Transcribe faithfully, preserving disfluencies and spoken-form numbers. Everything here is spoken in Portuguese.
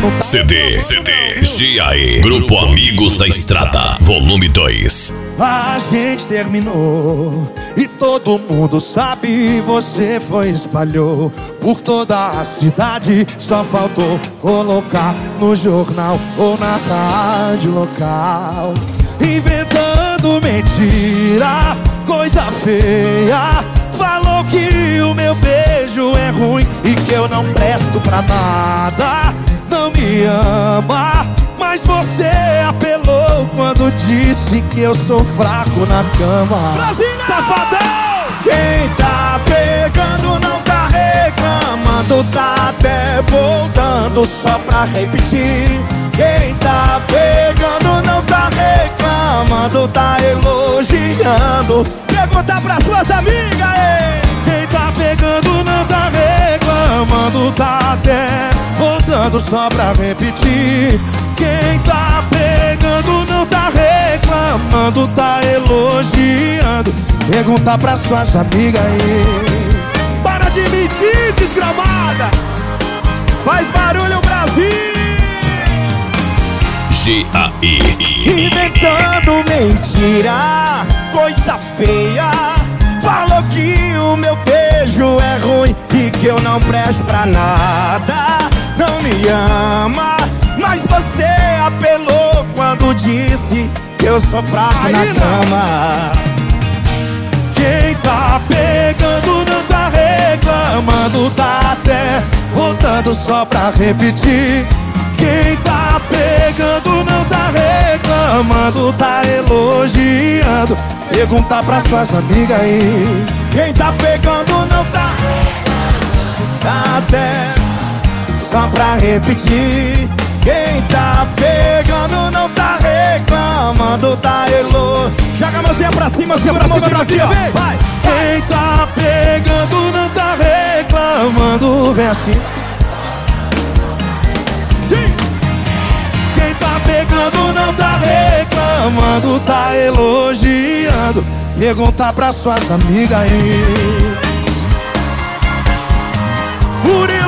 C D, C D, G A E, Grupo Amigos da Estrada, volume dois. A gente terminou e todo mundo sabe, você foi e espalhou por toda a cidade. Só faltou colocar no jornal ou na rádio local, inventando mentira, coisa feia. Falou que o meu beijo é ruim e que eu não presto pra nada. Não me ama, mas você apelou quando disse que eu sou fraco na cama. Brasília! Safadão! Quem tá pegando não tá reclamando, tá até voltando só pra repetir. Quem tá pegando não tá reclamando, tá elogiando. Pergunta pra suas amigas, ei! Quem tá pegando não tá reclamando, tá até voltando só pra repetir. Quem tá pegando não tá reclamando, tá elogiando. Pergunta pra suas amigas aí. Para de mentir, desgramada! Faz barulho, Brasil! G A E. Inventando mentira, coisa feia. Falou que o meu beijo é ruim e que eu não presto pra nada. Não me ama, mas você apelou quando disse que eu sou fraco na cama. Quem tá pegando não tá reclamando, tá até voltando só pra repetir. Quem tá pegando não tá reclamando, tá elogiando. Pergunta pra suas amigas aí. Quem tá pegando não tá reclamando, tá até só pra repetir. Quem tá pegando não tá reclamando, tá elogiando. Joga a mãozinha pra cima, segura a mãozinha pra cima, vem! Vai! Quem tá pegando não tá reclamando, vem assim. Quem tá pegando não tá reclamando, tá elogiando. Pergunta pra suas amigas aí. Uri